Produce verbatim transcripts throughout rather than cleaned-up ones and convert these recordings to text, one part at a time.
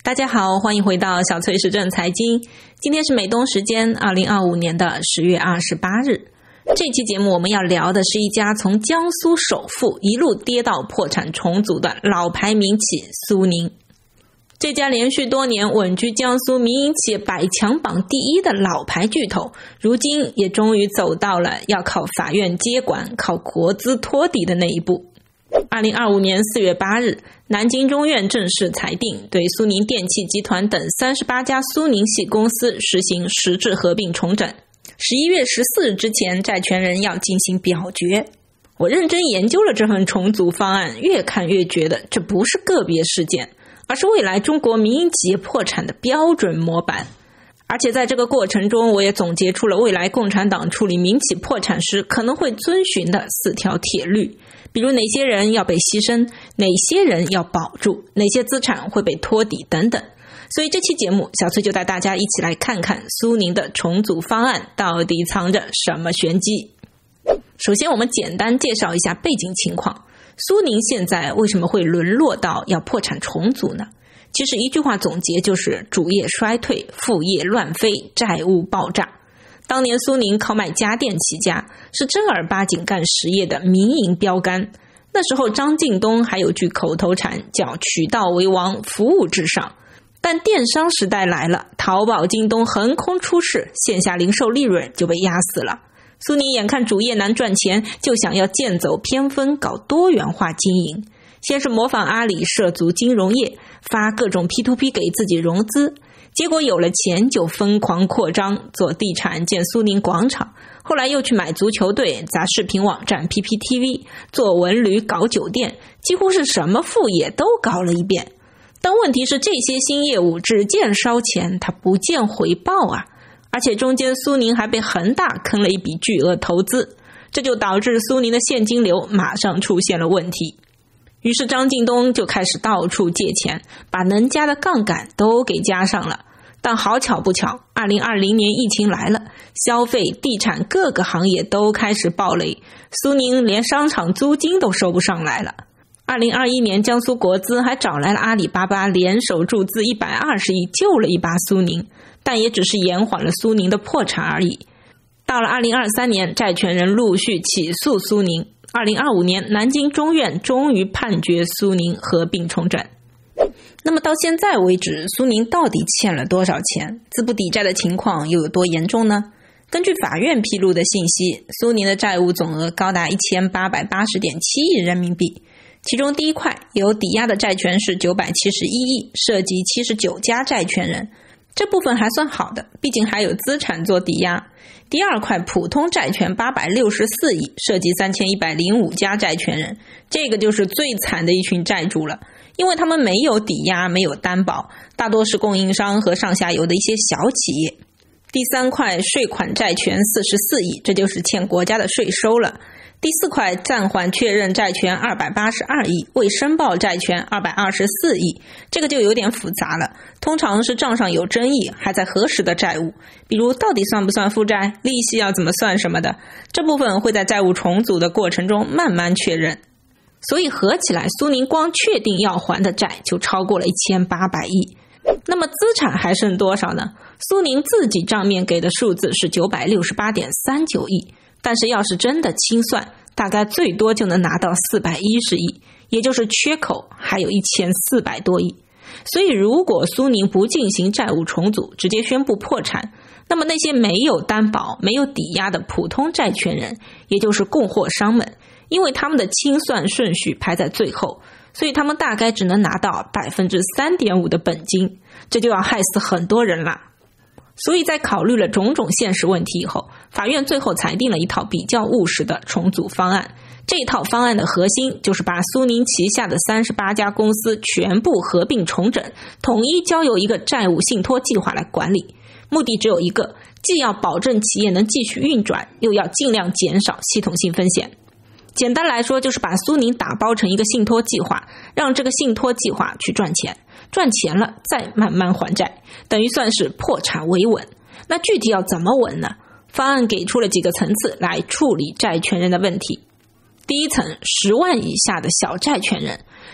大家好，欢迎回到小崔时政财经。今天是美东时间二零二五年的十月二十八日。这期节目我们要聊的是一家从江苏首富一路跌到破产重组的老牌民企苏宁。这家连续多年稳居江苏民营企业百强榜第一的老牌巨头，如今也终于走到了要靠法院接管、靠国资托底的那一步。二零二五年四月八日，南京中院正式裁定对苏宁电器集团等三十八家苏宁系公司实行实质合并重整。十一月十四日之前，债权人要进行表决。我认真研究了这份重组方案，越看越觉得这不是个别事件，而是未来中国民营企业破产的标准模板。而且在这个过程中，我也总结出了未来共产党处理民企破产时可能会遵循的四条铁律，比如哪些人要被牺牲，哪些人要保住，哪些资产会被托底等等。所以这期节目，小崔就带大家一起来看看苏宁的重组方案到底藏着什么玄机。首先我们简单介绍一下背景情况，苏宁现在为什么会沦落到要破产重组呢？其实一句话总结就是主业衰退，副业乱飞，债务爆炸。当年苏宁靠卖家电起家，是正儿八经干实业的民营标杆。那时候张近东还有句口头禅叫渠道为王，服务至上。但电商时代来了，淘宝、京东横空出世，线下零售利润就被压死了。苏宁眼看主业难赚钱，就想要剑走偏锋，搞多元化经营。先是模仿阿里涉足金融业，发各种 P to P 给自己融资，结果有了钱就疯狂扩张，做地产建苏宁广场，后来又去买足球队，砸视频网站 P P T V， 做文旅，搞酒店，几乎是什么副业都搞了一遍。但问题是这些新业务只见烧钱，它不见回报啊！而且中间苏宁还被恒大坑了一笔巨额投资，这就导致苏宁的现金流马上出现了问题。于是张近东就开始到处借钱，把能加的杠杆都给加上了。但好巧不巧，二零二零年疫情来了，消费、地产各个行业都开始暴雷，苏宁连商场租金都收不上来了。二零二一年江苏国资还找来了阿里巴巴联手注资一百二十亿救了一把苏宁，但也只是延缓了苏宁的破产而已。到了二零二三年，债权人陆续起诉苏宁。二零二五年，南京中院终于判决苏宁合并重整。那么到现在为止，苏宁到底欠了多少钱？资不抵债的情况又有多严重呢？根据法院披露的信息，苏宁的债务总额高达一千八百八十点七亿人民币。其中第一块有抵押的债权是九百七十一亿，涉及七十九家债权人，这部分还算好的，毕竟还有资产做抵押。第二块普通债权八百六十四亿，涉及三千一百零五家债权人，这个就是最惨的一群债主了，因为他们没有抵押，没有担保，大多是供应商和上下游的一些小企业。第三块税款债权四十四亿，这就是欠国家的税收了。第四块暂缓确认债权二百八十二亿，未申报债权二百二十四亿，这个就有点复杂了，通常是账上有争议，还在核实的债务，比如到底算不算负债，利息要怎么算什么的，这部分会在债务重组的过程中慢慢确认。所以合起来，苏宁光确定要还的债就超过了一千八百亿。那么资产还剩多少呢？苏宁自己账面给的数字是九百六十八点三九亿，但是要是真的清算，大概最多就能拿到四百一十亿，也就是缺口还有一千四百多亿。所以如果苏宁不进行债务重组，直接宣布破产，那么那些没有担保、没有抵押的普通债权人，也就是供货商们，因为他们的清算顺序排在最后，所以他们大概只能拿到 百分之三点五 的本金，这就要害死很多人啦。所以在考虑了种种现实问题以后，法院最后裁定了一套比较务实的重组方案。这一套方案的核心就是把苏宁旗下的三十八家公司全部合并重整，统一交由一个债务信托计划来管理。目的只有一个，既要保证企业能继续运转，又要尽量减少系统性风险。简单来说，就是把苏宁打包成一个信托计划，让这个信托计划去赚钱，赚钱了再慢慢还债，等于算是破产为稳。那具体要怎么稳呢？方案给出了几个层次来处理债权人的问题。第一层，十万以下的小债权人，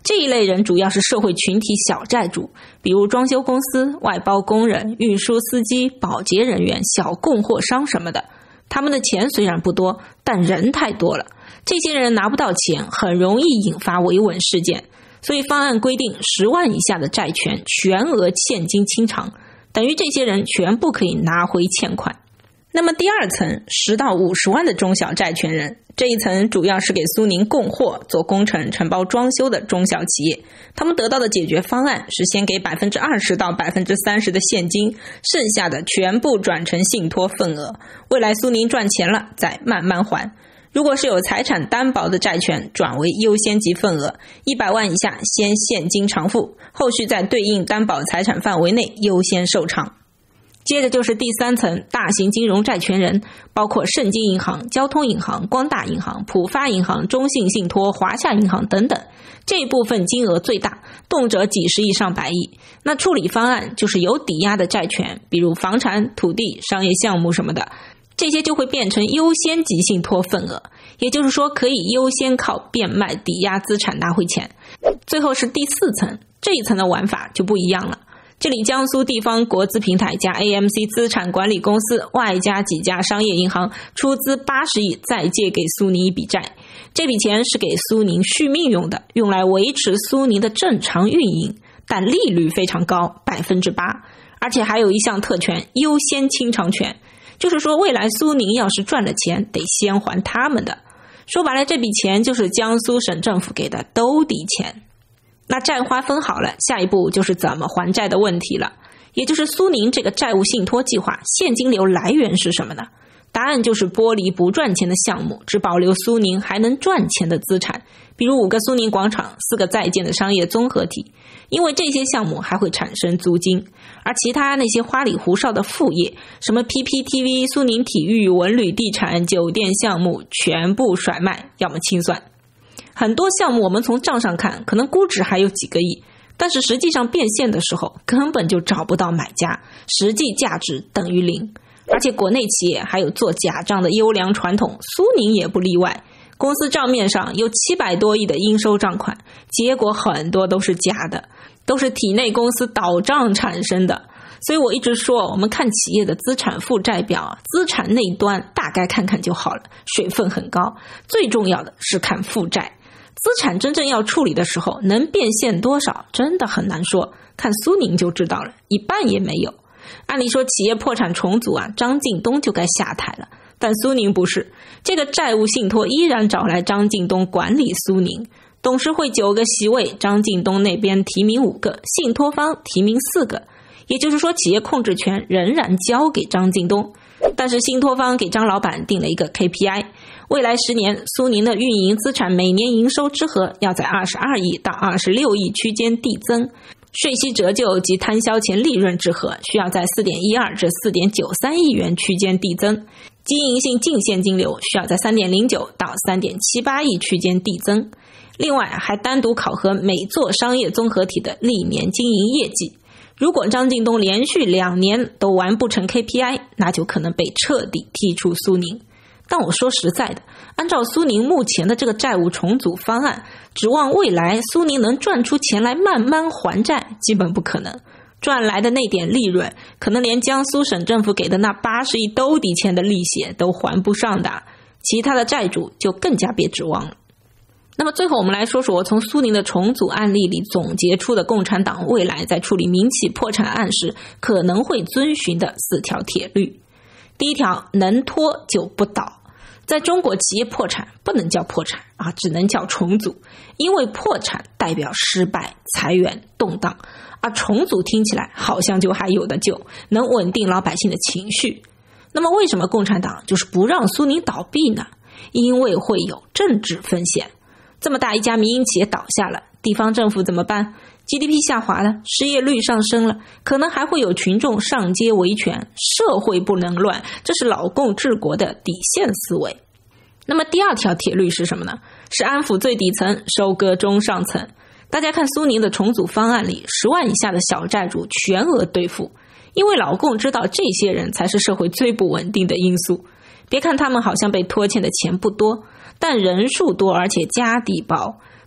这一类人主要是社会群体小债主，比如装修公司、外包工人、运输司机、保洁人员、小供货商什么的。他们的钱虽然不多，但人太多了，这些人拿不到钱，很容易引发维稳事件。所以方案规定十万以下的债权全额现金清偿，等于这些人全部可以拿回欠款。那么第二层，十到五十万的中小债权人，这一层主要是给苏宁供货、做工程、承包装修的中小企业，他们得到的解决方案是先给 百分之二十到百分之三十 的现金，剩下的全部转成信托份额，未来苏宁赚钱了再慢慢还。如果是有财产担保的债权，转为优先级份额，一百万以下先现金偿付，后续在对应担保财产范围内优先受偿。接着就是第三层，大型金融债权人，包括盛京银行、交通银行、光大银行、浦发银行、中信信托、华夏银行等等，这一部分金额最大，动辄几十亿上百亿。那处理方案就是有抵押的债权，比如房产、土地、商业项目什么的，这些就会变成优先级信托份额，也就是说可以优先靠变卖抵押资产拿回钱。最后是第四层，这一层的玩法就不一样了。这里江苏地方国资平台加 A M C 资产管理公司外加几家商业银行出资八十亿再借给苏宁一笔债，这笔钱是给苏宁续命用的，用来维持苏宁的正常运营，但利率非常高 百分之八， 而且还有一项特权，优先清偿权，就是说未来苏宁要是赚了钱得先还他们的。说白了，这笔钱就是江苏省政府给的兜底钱。那债花分好了，下一步就是怎么还债的问题了，也就是苏宁这个债务信托计划现金流来源是什么呢？答案就是剥离不赚钱的项目，只保留苏宁还能赚钱的资产，比如五个苏宁广场、四个在建的商业综合体，因为这些项目还会产生租金，而其他那些花里胡哨的副业，什么 P P T V、苏宁体育、文旅地产、酒店项目，全部甩卖，要么清算。很多项目我们从账上看可能估值还有几个亿，但是实际上变现的时候根本就找不到买家，实际价值等于零。而且国内企业还有做假账的优良传统，苏宁也不例外。公司账面上有七百多亿的应收账款，结果很多都是假的，都是体内公司倒账产生的。所以我一直说，我们看企业的资产负债表，资产那一端大概看看就好了，水分很高，最重要的是看负债。资产真正要处理的时候，能变现多少真的很难说，看苏宁就知道了，一半也没有。按理说企业破产重组啊，张近东就该下台了，但苏宁不是，这个债务信托依然找来张近东管理苏宁，董事会九个席位，张近东那边提名五个，信托方提名四个，也就是说企业控制权仍然交给张近东。但是信托方给张老板定了一个 K P I， 未来十年苏宁的运营资产每年营收之和要在二十二亿到二十六亿区间递增，税息折旧及摊销前利润之和需要在 四点一二至四点九三亿元区间递增，经营性净现金流需要在 三点零九到三点七八亿区间递增。另外还单独考核每座商业综合体的历年经营业绩，如果张近东连续两年都完不成 K P I， 那就可能被彻底踢出苏宁。但我说实在的，按照苏宁目前的这个债务重组方案，指望未来苏宁能赚出钱来慢慢还债，基本不可能。赚来的那点利润，可能连江苏省政府给的那八十亿兜底钱的利息都还不上的，其他的债主就更加别指望了。那么最后我们来说说我从苏宁的重组案例里总结出的共产党未来在处理民企破产案时可能会遵循的四条铁律。第一条，能拖就不倒。在中国企业破产不能叫破产啊，只能叫重组，因为破产代表失败、裁员、动荡，而重组听起来好像就还有的救，能稳定老百姓的情绪。那么为什么共产党就是不让苏宁倒闭呢？因为会有政治风险。这么大一家民营企业倒下了，地方政府怎么办？ G D P 下滑了，失业率上升了，可能还会有群众上街维权，社会不能乱，这是老共治国的底线思维。那么第二条铁律是什么呢？是安抚最底层，收割中上层。大家看苏宁的重组方案里，十万以下的小债主全额兑付，因为老共知道这些人才是社会最不稳定的因素。别看他们好像被拖欠的钱不多，但人数多而且家底薄，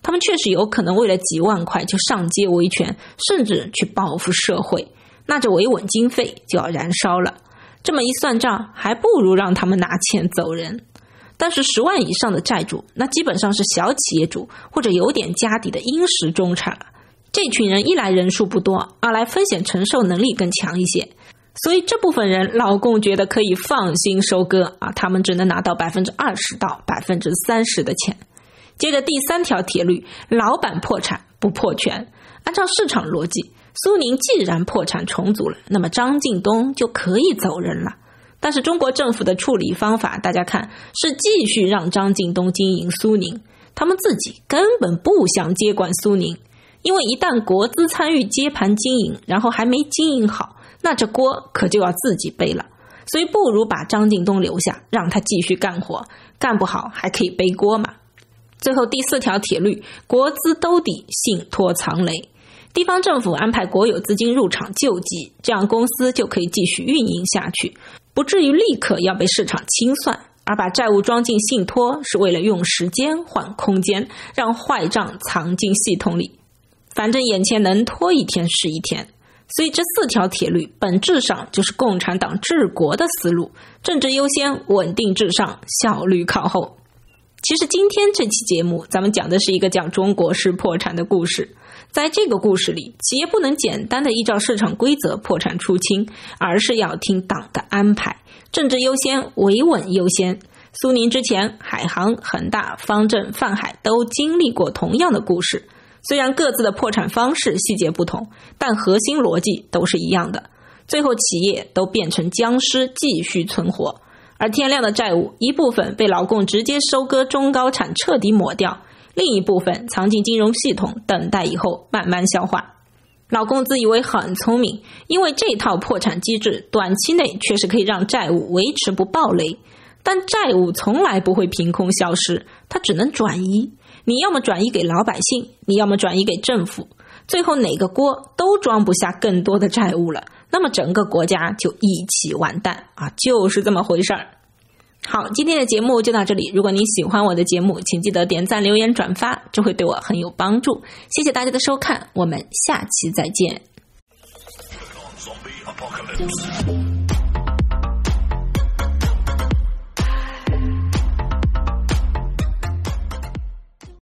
他们确实有可能为了几万块就上街维权，甚至去报复社会，那这维稳经费就要燃烧了。这么一算账，还不如让他们拿钱走人。但是十万以上的债主，那基本上是小企业主或者有点家底的殷实中产了。这群人一来人数不多，二来风险承受能力更强一些，所以这部分人老共觉得可以放心收割啊，他们只能拿到 百分之二十 到 百分之三十 的钱。接着第三条铁律，老板破产不破权。按照市场逻辑，苏宁既然破产重组了，那么张近东就可以走人了。但是中国政府的处理方法，大家看，是继续让张近东经营苏宁，他们自己根本不想接管苏宁，因为一旦国资参与接盘经营，然后还没经营好，那这锅可就要自己背了。所以不如把张近东留下，让他继续干活，干不好还可以背锅嘛。最后第四条铁律，国资兜底，信托藏雷。地方政府安排国有资金入场救济，这样公司就可以继续运营下去，不至于立刻要被市场清算。而把债务装进信托，是为了用时间换空间，让坏账藏进系统里。反正眼前能拖一天是一天。所以这四条铁律本质上就是共产党治国的思路，政治优先，稳定至上，效率靠后。其实今天这期节目咱们讲的是一个讲中国式破产的故事。在这个故事里，企业不能简单的依照市场规则破产出清，而是要听党的安排，政治优先，维稳优先。苏宁之前，海航、恒大、方正、泛海都经历过同样的故事，虽然各自的破产方式细节不同，但核心逻辑都是一样的，最后企业都变成僵尸继续存活。而天量的债务，一部分被老共直接收割中高产彻底抹掉，另一部分藏进金融系统，等待以后慢慢消化。老共自以为很聪明，因为这套破产机制短期内确实可以让债务维持不暴雷，但债务从来不会凭空消失，它只能转移。你要么转移给老百姓，你要么转移给政府，最后哪个锅都装不下更多的债务了，那么整个国家就一起完蛋啊，就是这么回事儿。好，今天的节目就到这里。如果您喜欢我的节目，请记得点赞、留言、转发，这会对我很有帮助。谢谢大家的收看，我们下期再见。